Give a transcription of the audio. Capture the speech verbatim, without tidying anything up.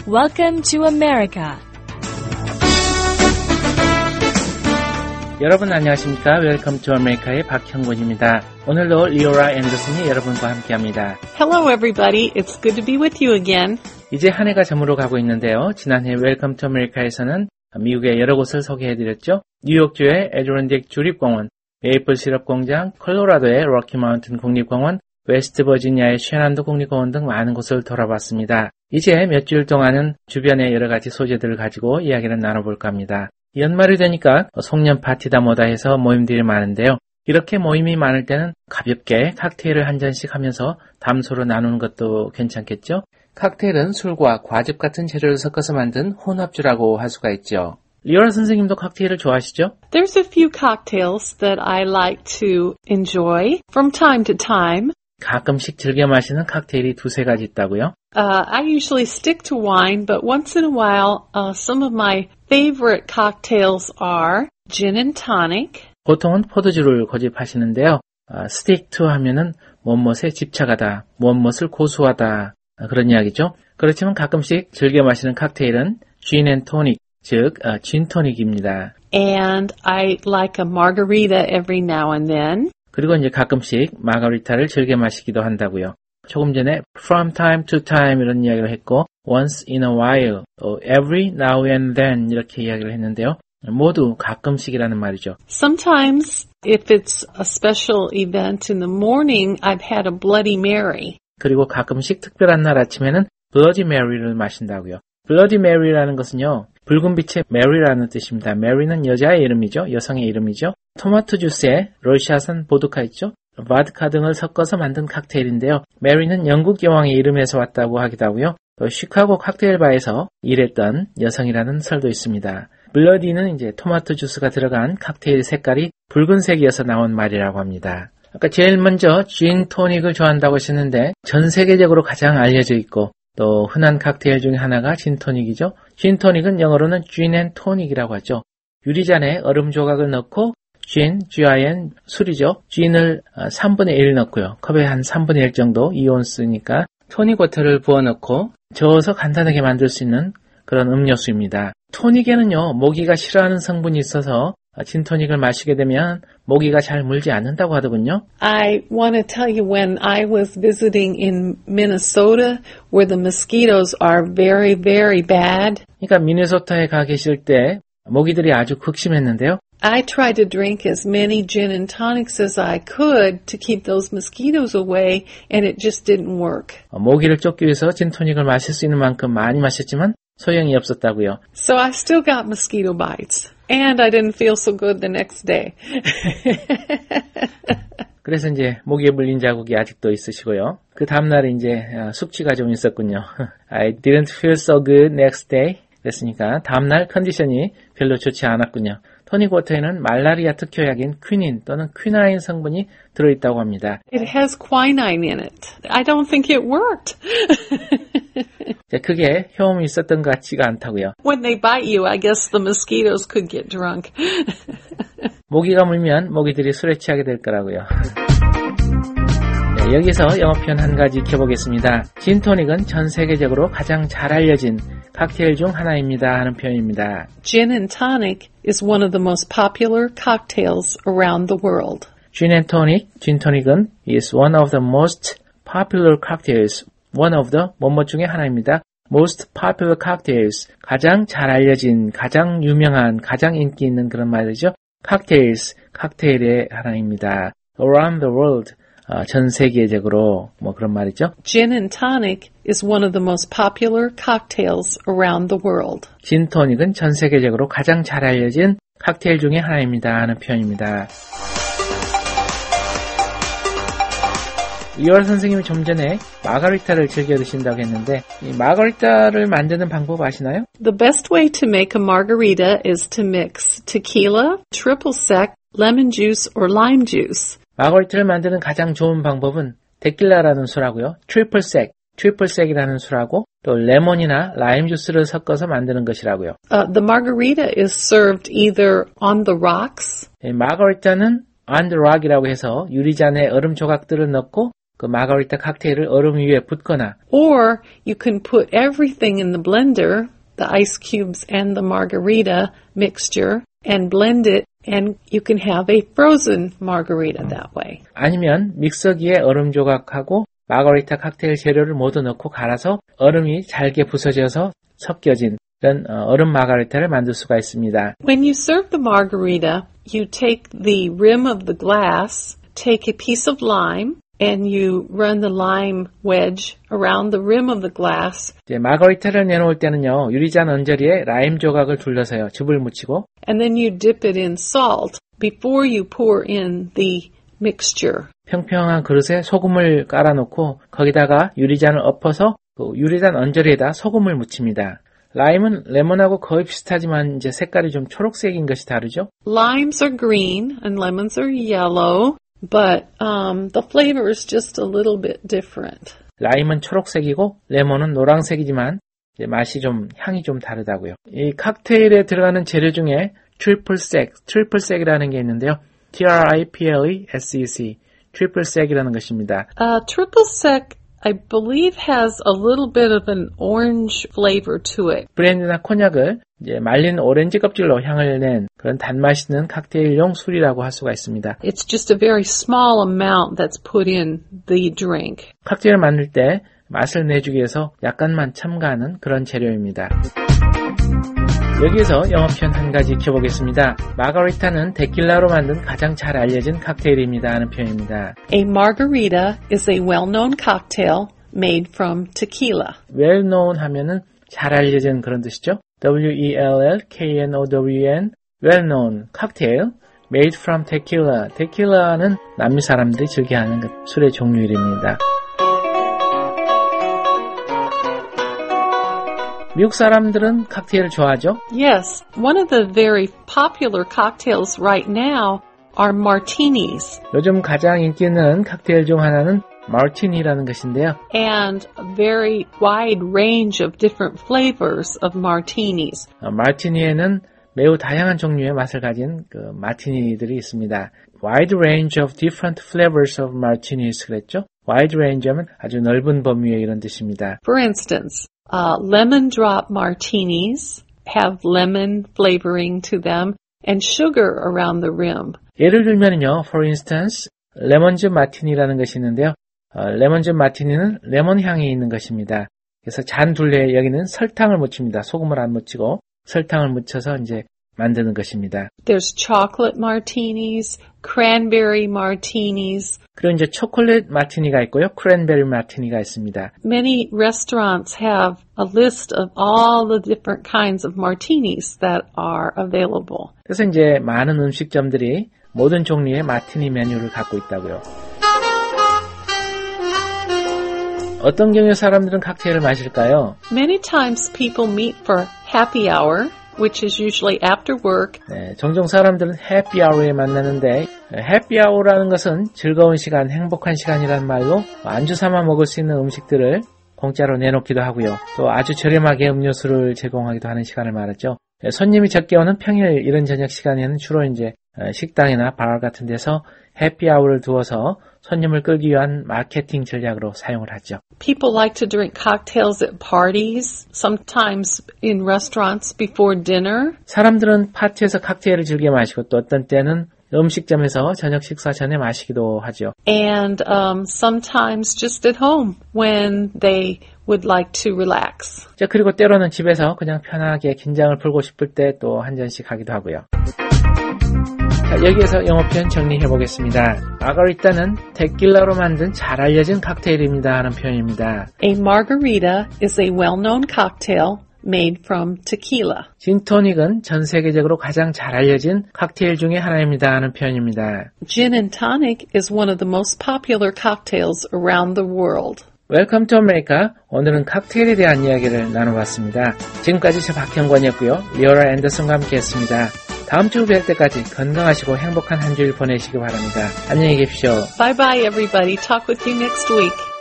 Welcome to America. 여러분 안녕하십니까? Welcome to America의 박형곤입니다. 오늘도 리오라 앤더슨이 여러분과 함께합니다. Hello everybody. It's good to be with you again. 이제 한 해가 저물어 가고 있는데요. 지난해 Welcome to America에서는 미국의 여러 곳을 소개해드렸죠. 뉴욕주의 에드론딕 주립공원, 메이플 시럽 공장, 콜로라도의 로키 마운틴 국립공원, 웨스트 버지니아의 쉐난도 국립공원 등 많은 곳을 돌아봤습니다. 이제 몇 주일 동안은 주변의 여러 가지 소재들을 가지고 이야기를 나눠볼까 합니다. 연말이 되니까 송년 파티다 뭐다 해서 모임들이 많은데요. 이렇게 모임이 많을 때는 가볍게 칵테일을 한 잔씩 하면서 담소로 나누는 것도 괜찮겠죠? 칵테일은 술과 과즙 같은 재료를 섞어서 만든 혼합주라고 할 수가 있죠. 리오라 선생님도 칵테일을 좋아하시죠? There's a few cocktails that I like to enjoy from time to time. 가끔씩 즐겨 마시는 칵테일이 두세 가지 있다고요? Uh, I usually stick to wine, but once in a while, uh, some of my favorite cocktails are gin and tonic. 보통은 포도주를 고집하시는데요. 아, stick to 하면은 무엇에 집착하다, 무엇을 고수하다 아, 그런 이야기죠. 그렇지만 가끔씩 즐겨 마시는 칵테일은 gin and tonic, 즉 아, 진토닉입니다. And I like a margarita every now and then. 그리고 이제 가끔씩 마가리타를 즐겨 마시기도 한다고요. 조금 전에 from time to time 이런 이야기를 했고 once in a while, 또 every now and then 이렇게 이야기를 했는데요. 모두 가끔씩이라는 말이죠. Sometimes if it's a special event in the morning, I've had a Bloody Mary. 그리고 가끔씩 특별한 날 아침에는 Bloody Mary를 마신다고요. Bloody Mary라는 것은요. 붉은 빛의 Mary라는 뜻입니다. Mary는 여자의 이름이죠. 여성의 이름이죠. 토마토 주스에 러시아산 보드카 있죠. 바드카 등을 섞어서 만든 칵테일인데요. Mary는 영국 여왕의 이름에서 왔다고 하기도 하고요. 또 시카고 칵테일 바에서 일했던 여성이라는 설도 있습니다. 블러디는 이제 토마토 주스가 들어간 칵테일 색깔이 붉은색이어서 나온 말이라고 합니다. 아까 제일 먼저 진 토닉을 좋아한다고 하셨는데 전 세계적으로 가장 알려져 있고 또 흔한 칵테일 중에 하나가 진토닉이죠. 진토닉은 영어로는 gin and tonic이라고 하죠. 유리잔에 얼음 조각을 넣고 gin, gin, 술이죠. gin을 삼분의 일 넣고요. 컵에 한 삼분의 일 정도 이온스니까 토닉 워터를 부어 넣고 저어서 간단하게 만들 수 있는 그런 음료수입니다. 토닉에는요, 모기가 싫어하는 성분이 있어서 진토닉을 마시게 되면 모기가 잘 물지 않는다고 하더군요. I want to tell you when I was visiting in Minnesota where the mosquitoes are very, very bad. 그러니까 미네소타에 가 계실 때 모기들이 아주 극심했는데요. I tried to drink as many gin and tonics as I could to keep those mosquitoes away and it just didn't work. 모기를 쫓기 위해서 진토닉을 마실 수 있는 만큼 많이 마셨지만 소용이 없었다고요. So I still got mosquito bites. And I didn't feel so good the next day. 그래서 이제 모기에 물린 자국이 아직도 있으시고요. 그 다음날에 이제 숙취가 좀 있었군요. I didn't feel so good next day. 그랬으니까 다음날 컨디션이 별로 좋지 않았군요. 토닉 워터에는 말라리아 특효약인 퀴닌 또는 퀴나인 성분이 들어있다고 합니다. It has quinine in it. I don't think it worked. 크게 효험이 있었던 것 같지가 않다고요. When they bite you, I guess the mosquitoes could get drunk. 모기가 물면 모기들이 술에 취하게 될 거라고요. 네, 여기서 영어 표현 한 가지 익혀보겠습니다. 진토닉은 전 세계적으로 가장 잘 알려진 칵테일 중 하나입니다 하는 표현입니다. Gin and tonic is one of the most popular cocktails around the world. Gin and tonic, 진토닉은 is one of the most popular cocktails, one of the 뭐뭐 중에 하나입니다. Most popular cocktails, 가장 잘 알려진, 가장 유명한, 가장 인기 있는 그런 말이죠. Cocktails, 칵테일의 하나입니다. Around the world, 어, 전 세계적으로 뭐 그런 말이죠. Gin and tonic is one of the most popular cocktails around the world. 진토닉은 전 세계적으로 가장 잘 알려진 칵테일 중에 하나입니다 하는 표현입니다. 리오라 선생님이 좀 전에 마가리타를 즐겨 드신다고 했는데 이 마가리타를 만드는 방법 아시나요? The best way to make a margarita is to mix tequila, triple sec, lemon juice or lime juice. 마가리타를 만드는 가장 좋은 방법은 데킬라라는 술하고요. 트리플 색, 트리플 색이라는 술하고 또 레몬이나 라임 주스를 섞어서 만드는 것이라고요. Uh, the margarita is served either on the rocks. 이 마가리타는 on the rock이라고 해서 유리잔에 얼음 조각들을 넣고 그 마가리타 칵테일을 얼음 위에 붓거나 Or you can put everything in the blender, the ice cubes and the margarita mixture, and blend it, and you can have a frozen margarita that way. 아니면 믹서기에 얼음 조각하고 마가리타 칵테일 재료를 모두 넣고 갈아서 얼음이 잘게 부서져서 섞여진 이런 얼음 마가리타를 만들 수가 있습니다. When you serve the margarita, you take the rim of the glass, take a piece of lime, and you run the lime wedge around the rim of the glass. 이제 마가리타를 내놓을 때는요, 유리잔 언저리에 라임 조각을 둘러서요, 즙을 묻히고, and then you dip it in salt before you pour in the mixture. 평평한 그릇에 소금을 깔아놓고 거기다가 유리잔을 엎어서 그 유리잔 언저리에다 소금을 묻힙니다. 라임은 레몬하고 거의 비슷하지만 이제 색깔이 좀 초록색인 것이 다르죠. Limes are green and lemons are yellow, but um, the flavor is just a little bit different. 라임은 초록색이고 레몬은 노란색이지만 이제 맛이 좀 향이 좀 다르다고요. 이 칵테일에 들어가는 재료 중에 트리플 섹, 트리플 섹이라는 게 있는데요. T R I P L E S E C, 트리플 섹이라는 것입니다. Uh, triple sec, I believe, has a little bit of an orange flavor to it. 브랜디나 코냑을 이제 말린 오렌지 껍질로 향을 낸 그런 단맛 있는 칵테일용 술이라고 할 수가 있습니다. It's just a very small amount that's put in the drink. 칵테일을 만들 때 맛을 내주기 위해서 약간만 첨가하는 그런 재료입니다. 여기에서 영어 표현 한 가지 익혀보겠습니다. 마가리타는 데킬라로 만든 가장 잘 알려진 칵테일입니다 하는 표현입니다. A margarita is a well-known cocktail made from tequila. well-known 하면은 잘 알려진 그런 뜻이죠. W E L L K N O W N well-known 칵테일 made from tequila. tequila는 남미 사람들이 즐겨하는 그 술의 종류 이름입니다. 미국 사람들은 칵테일을 좋아하죠? Yes, one of the very popular cocktails right now are martinis. 요즘 가장 인기 있는 칵테일 중 하나는 마티니라는 것인데요. And a very wide range of different flavors of martinis. 어, 마티니에는 매우 다양한 종류의 맛을 가진 그 마티니들이 있습니다. Wide range of different flavors of martinis 그랬죠? Wide range 하면 아주 넓은 범위의 이런 뜻입니다. For instance, uh, lemon drop martinis have lemon flavoring to them and sugar around the rim. 예를 들면요, for instance, 레몬즙 마티니라는 것이 있는데요. 어, 레몬즙 마티니는 레몬 향이 있는 것입니다. 그래서 잔 둘레에 여기는 설탕을 묻힙니다. 소금을 안 묻히고 설탕을 묻혀서 이제 만드는 것입니다. There's chocolate martinis, cranberry martinis. 그리고 이제 초콜릿 마티니가 있고요. 크랜베리 마티니가 있습니다. Many restaurants have a list of all the different kinds of martinis that are available. 그래서 이제 많은 음식점들이 모든 종류의 마티니 메뉴를 갖고 있다고요. 어떤 경우에 사람들은 칵테일을 마실까요? Many times people meet for happy hour, which is usually after work. 네, 종종 사람들은 해피아워에 만나는데 해피아워라는 것은 즐거운 시간, 행복한 시간이라는 말로 안주 삼아 먹을 수 있는 음식들을 공짜로 내놓기도 하고요. 또 아주 저렴하게 음료수를 제공하기도 하는 시간을 말하죠. 손님이 적게 오는 평일 이런 저녁 시간에는 주로 이제 식당이나 바 같은 데서 해피아워를 두어서 손님을 끌기 위한 마케팅 전략으로 사용을 하죠. People like to drink cocktails at parties, sometimes in restaurants before dinner. 사람들은 파티에서 칵테일을 즐겨 마시고 또 어떤 때는 음식점에서 저녁 식사 전에 마시기도 하죠. And um, sometimes just at home when they would like to relax. 자, 그리고 때로는 집에서 그냥 편하게 긴장을 풀고 싶을 때 또 한 잔씩 하기도 하고요. 자, 여기에서 영어 표현 정리해 보겠습니다. 마가리타는 데킬라로 만든 잘 알려진 칵테일입니다 하는 표현입니다. A margarita is a well-known cocktail made from tequila. 진토닉은 전 세계적으로 가장 잘 알려진 칵테일 중에 하나입니다 하는 표현입니다. Gin and tonic is one of the most popular cocktails around the world. Welcome to America. 오늘은 칵테일에 대한 이야기를 나눠봤습니다. 지금까지 저 박형권이었고요. 리오라 앤더슨과 함께했습니다. 다음 주 뵐 때까지 건강하시고 행복한 한 주일 보내시기 바랍니다. 안녕히 계십시오. Bye bye everybody. Talk with you next week.